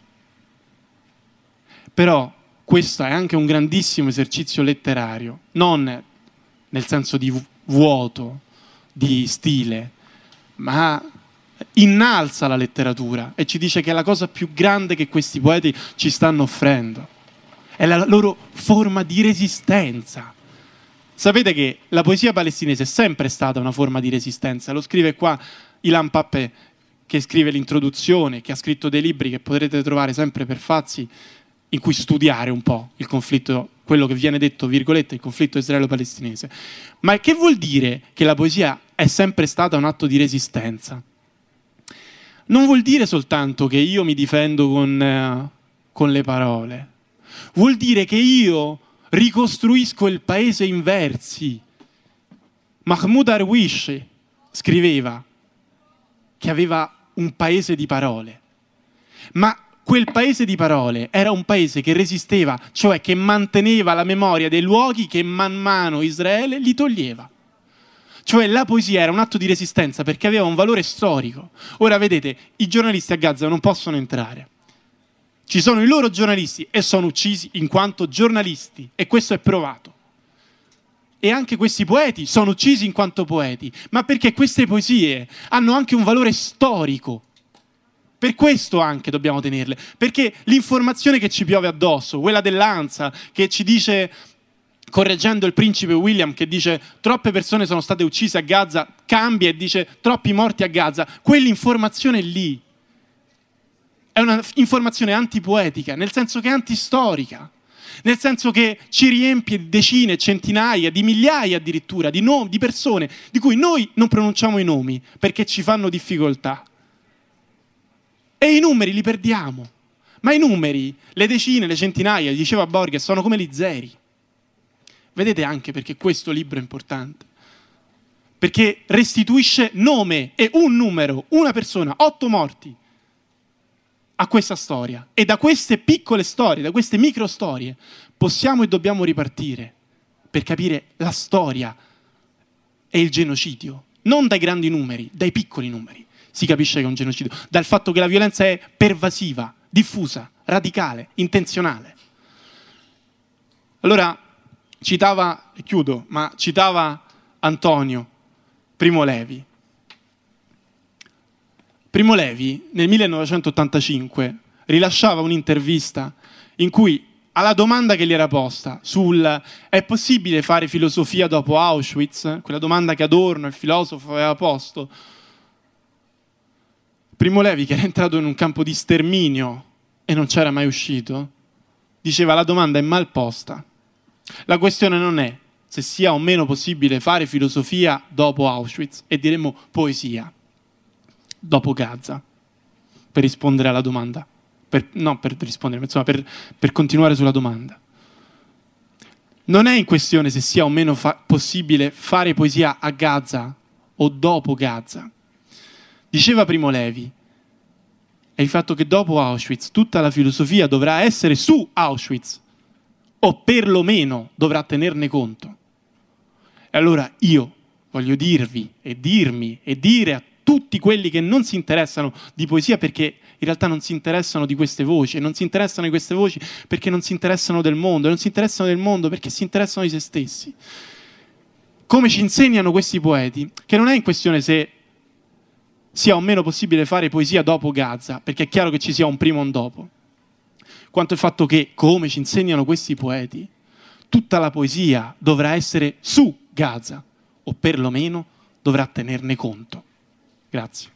Però questo è anche un grandissimo esercizio letterario, non nel senso di vuoto, di stile, ma innalza la letteratura e ci dice che è la cosa più grande che questi poeti ci stanno offrendo. È la loro forma di resistenza. Sapete che la poesia palestinese è sempre stata una forma di resistenza. Lo scrive qua Ilan Pappé, che scrive l'introduzione, che ha scritto dei libri che potrete trovare sempre per Fazzi, in cui studiare un po' il conflitto, quello che viene detto, virgolette, il conflitto israelo-palestinese. Ma che vuol dire che la poesia è sempre stata un atto di resistenza? Non vuol dire soltanto che io mi difendo con le parole. Vuol dire che io ricostruisco il paese in versi. Mahmoud Darwish scriveva che aveva un paese di parole. Ma quel paese di parole era un paese che resisteva, cioè che manteneva la memoria dei luoghi che man mano Israele li toglieva. Cioè la poesia era un atto di resistenza perché aveva un valore storico. Ora vedete, i giornalisti a Gaza non possono entrare. Ci sono i loro giornalisti e sono uccisi in quanto giornalisti, e questo è provato. E anche questi poeti sono uccisi in quanto poeti, ma perché queste poesie hanno anche un valore storico. Per questo anche dobbiamo tenerle, perché l'informazione che ci piove addosso, quella dell'ANSA, che ci dice, correggendo il principe William, che dice troppe persone sono state uccise a Gaza, cambia e dice troppi morti a Gaza, quell'informazione lì è una informazione antipoetica, nel senso che è antistorica, nel senso che ci riempie di decine, centinaia, di migliaia addirittura di persone di cui noi non pronunciamo i nomi perché ci fanno difficoltà. E i numeri li perdiamo, ma i numeri, le decine, le centinaia, diceva Borges, sono come gli zeri. Vedete anche perché questo libro è importante, perché restituisce nome e un numero, una persona, 8 morti a questa storia. E da queste piccole storie, da queste micro storie, possiamo e dobbiamo ripartire per capire la storia e il genocidio, non dai grandi numeri, dai piccoli numeri. Si capisce che è un genocidio, dal fatto che la violenza è pervasiva, diffusa, radicale, intenzionale. Allora, citava, e chiudo, ma citava Antonio Primo Levi. Primo Levi, nel 1985, rilasciava un'intervista in cui, alla domanda che gli era posta sul è possibile fare filosofia dopo Auschwitz, quella domanda che Adorno, il filosofo, aveva posto, Primo Levi, che era entrato in un campo di sterminio e non c'era mai uscito, diceva la domanda è mal posta. La questione non è se sia o meno possibile fare filosofia dopo Auschwitz, e diremmo poesia dopo Gaza, per rispondere alla domanda. Non per rispondere, insomma, per continuare sulla domanda. Non è in questione se sia o meno possibile fare poesia a Gaza o dopo Gaza. Diceva Primo Levi, è il fatto che dopo Auschwitz tutta la filosofia dovrà essere su Auschwitz, o perlomeno dovrà tenerne conto. E allora io voglio dirvi e dirmi e dire a tutti quelli che non si interessano di poesia, perché in realtà non si interessano di queste voci, e non si interessano di queste voci perché non si interessano del mondo, e non si interessano del mondo perché si interessano di se stessi. Come ci insegnano questi poeti, che non è in questione se sia o meno possibile fare poesia dopo Gaza, perché è chiaro che ci sia un prima e un dopo, quanto il fatto che, come ci insegnano questi poeti, tutta la poesia dovrà essere su Gaza, o perlomeno dovrà tenerne conto. Grazie.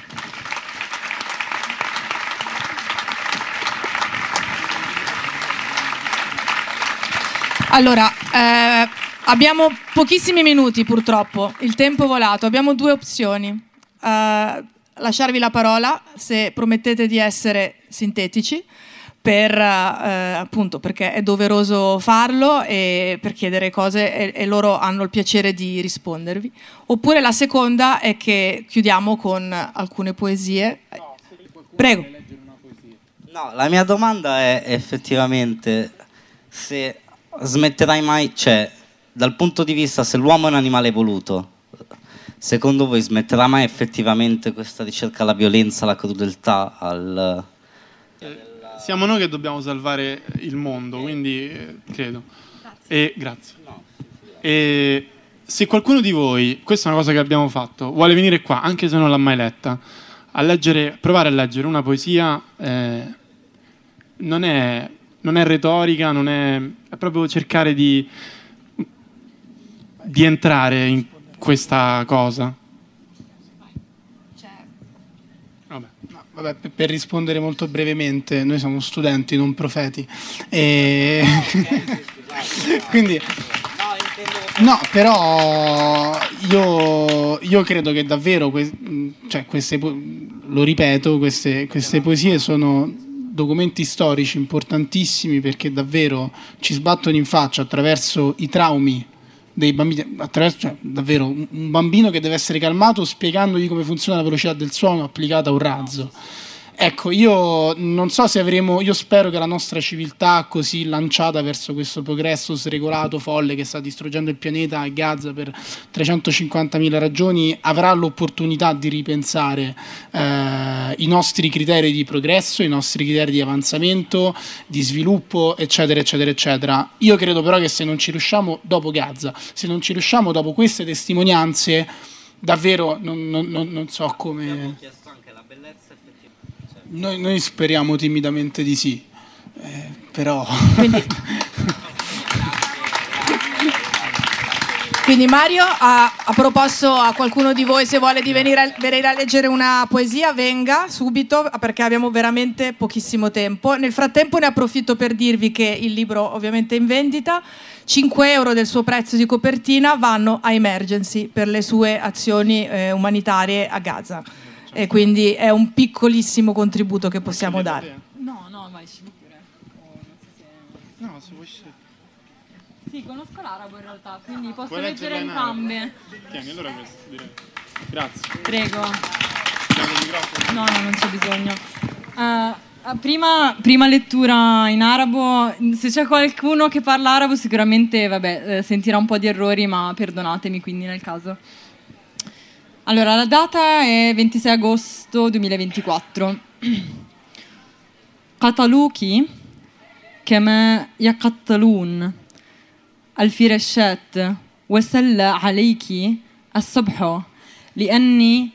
Allora, abbiamo pochissimi minuti purtroppo, il tempo è volato, abbiamo 2 opzioni. Lasciarvi la parola se promettete di essere sintetici, appunto perché è doveroso farlo e per chiedere cose e loro hanno il piacere di rispondervi. Oppure la seconda è che chiudiamo con alcune poesie. Prego. No, la mia domanda è effettivamente se smetterai mai, cioè dal punto di vista se l'uomo è un animale evoluto, secondo voi smetterà mai effettivamente questa ricerca alla violenza, alla crudeltà, al... Siamo noi che dobbiamo salvare il mondo, quindi credo. Grazie. E se qualcuno di voi, questa è una cosa che abbiamo fatto, vuole venire qua, anche se non l'ha mai letta, a leggere, provare a leggere una poesia, non è retorica, è proprio cercare di entrare in questa cosa. Vabbè, per rispondere molto brevemente, noi siamo studenti, non profeti. Quindi, no, però io credo che davvero, lo ripeto, queste poesie sono documenti storici importantissimi, perché davvero ci sbattono in faccia attraverso i traumi dei bambini, davvero un bambino che deve essere calmato spiegandogli come funziona la velocità del suono applicata a un razzo. Ecco, io non so se io spero che la nostra civiltà, così lanciata verso questo progresso sregolato, folle, che sta distruggendo il pianeta a Gaza per 350.000 ragioni, avrà l'opportunità di ripensare i nostri criteri di progresso, i nostri criteri di avanzamento, di sviluppo, eccetera, eccetera, eccetera. Io credo però che se non ci riusciamo dopo Gaza, se non ci riusciamo dopo queste testimonianze, davvero non so come... Noi speriamo timidamente di sì, però... Quindi Mario ha proposto a qualcuno di voi, se vuole venire a leggere una poesia, venga subito, perché abbiamo veramente pochissimo tempo. Nel frattempo ne approfitto per dirvi che il libro ovviamente è in vendita, 5 euro del suo prezzo di copertina vanno a Emergency per le sue azioni umanitarie a Gaza. E quindi è un piccolissimo contributo che possiamo dare. No, vai, scegli pure. No, se vuoi scegliere. Sì, conosco l'arabo in realtà, quindi posso leggere entrambe. Tieni, allora questo, direi. Grazie. Prego. No, non c'è bisogno. Prima lettura in arabo. Se c'è qualcuno che parla arabo sicuramente sentirà un po' di errori, ma perdonatemi quindi nel caso. Allora, la data è 26 agosto 2024. قتلوكِ كما يقتلون الفراشات وسل عليك الصبح لأني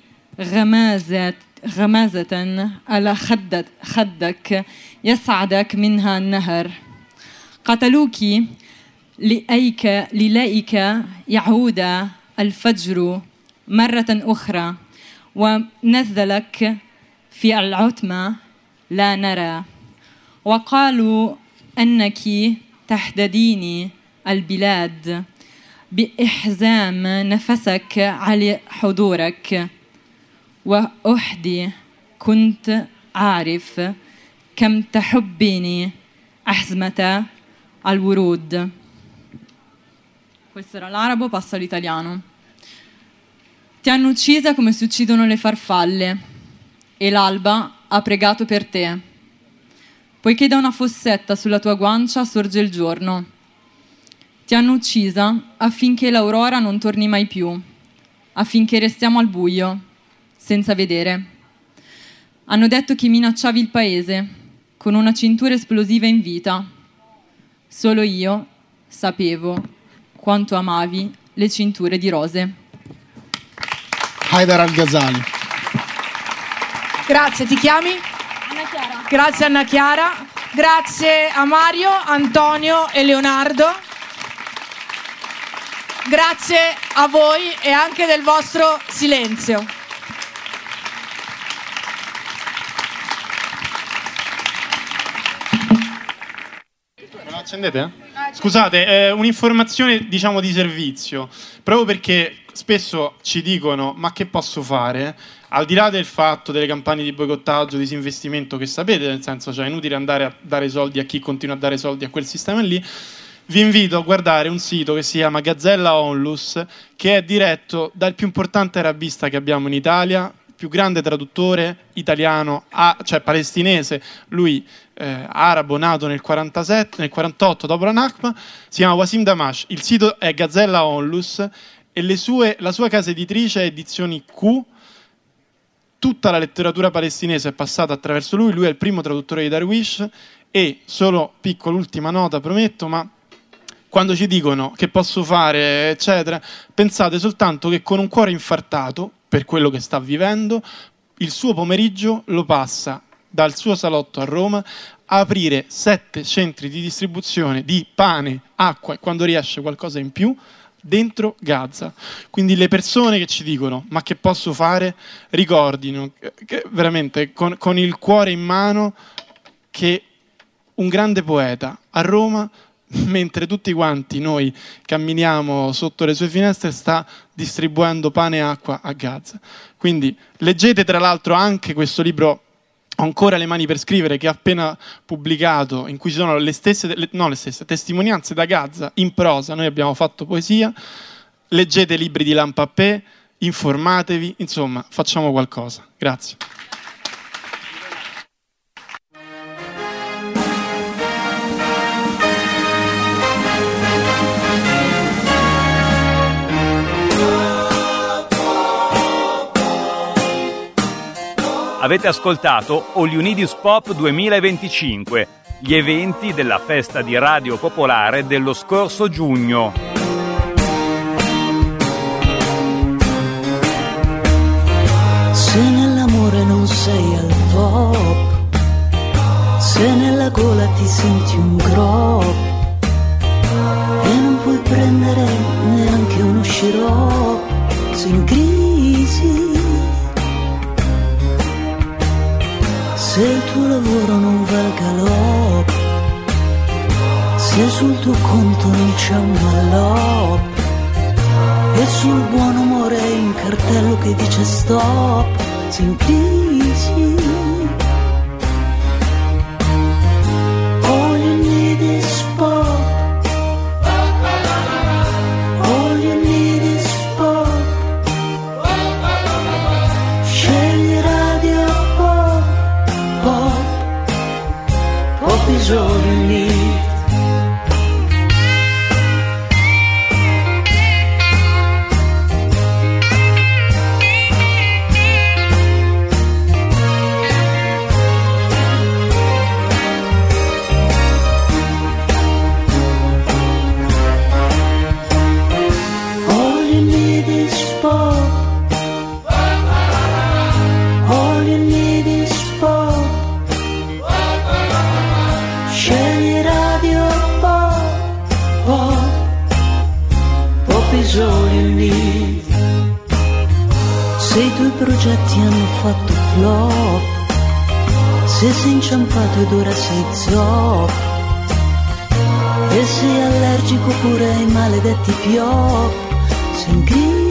غمازة على خدك يسعدك منها النهر. قتلوكِ لليك يعود الفجر مرة أخرى ونزلك في العتمة لا نرى وقالوا أنك تحددين البلاد بإحزام نفسك على حضورك وأحدي كنت أعرف كم تحبيني أحزمة الورود. Questo era l'arabo, passa all'italiano. Ti hanno uccisa come si uccidono le farfalle e l'alba ha pregato per te, poiché da una fossetta sulla tua guancia sorge il giorno. Ti hanno uccisa affinché l'aurora non torni mai più, affinché restiamo al buio, senza vedere. Hanno detto che minacciavi il paese con una cintura esplosiva in vita. Solo io sapevo quanto amavi le cinture di rose. Haidar al-Ghazali. Grazie, ti chiami? Anna Chiara. Grazie Anna Chiara, grazie a Mario, Antonio e Leonardo. Grazie a voi e anche del vostro silenzio. Me accendete? Scusate, un'informazione diciamo di servizio, proprio perché spesso ci dicono ma che posso fare? Al di là del fatto delle campagne di boicottaggio, disinvestimento che sapete, nel senso cioè è inutile andare a dare soldi a chi continua a dare soldi a quel sistema lì, vi invito a guardare un sito che si chiama Gazzella Onlus, che è diretto dal più importante arabista che abbiamo in Italia, più grande traduttore italiano, cioè palestinese, lui arabo, nato nel 48 dopo la Nakba, si chiama Wasim Damash, il sito è Gazzella Onlus e la sua casa editrice è Edizioni Q. Tutta la letteratura palestinese è passata attraverso lui è il primo traduttore di Darwish. E solo piccola ultima nota, prometto, ma quando ci dicono che posso fare, eccetera, pensate soltanto che con un cuore infartato, per quello che sta vivendo, il suo pomeriggio lo passa dal suo salotto a Roma a aprire 7 centri di distribuzione di pane, acqua e quando riesce qualcosa in più dentro Gaza. Quindi le persone che ci dicono ma che posso fare, ricordino che veramente con il cuore in mano che un grande poeta a Roma, mentre tutti quanti noi camminiamo sotto le sue finestre, sta distribuendo pane e acqua a Gaza. Quindi leggete tra l'altro anche questo libro Ho ancora le mani per scrivere, che ha appena pubblicato, in cui ci sono le stesse testimonianze da Gaza in prosa. Noi abbiamo fatto poesia. Leggete i libri di Lampapé, informatevi, insomma facciamo qualcosa. Grazie. Avete ascoltato All You Need Is Pop 2025, gli eventi della festa di Radio Popolare dello scorso giugno. Se nell'amore non sei al top, se nella gola ti senti un grop e non puoi prendere neanche uno sciroppo, sei in crisi. Se il tuo lavoro non va al galop, se sul tuo conto non c'è un mallop e sul buon umore è un cartello che dice stop, sei in crisi. All you need is pop. All you need is pop. Scegli Radio Pop. Pop is all you need. All you need is pop. All you need is pop. Scegli Radio Pop. Pop is all you need. Se i tuoi progetti hanno fatto flop, se sei inciampato ed ora sei zop, e sei allergico pure ai maledetti piop, sei in crisi.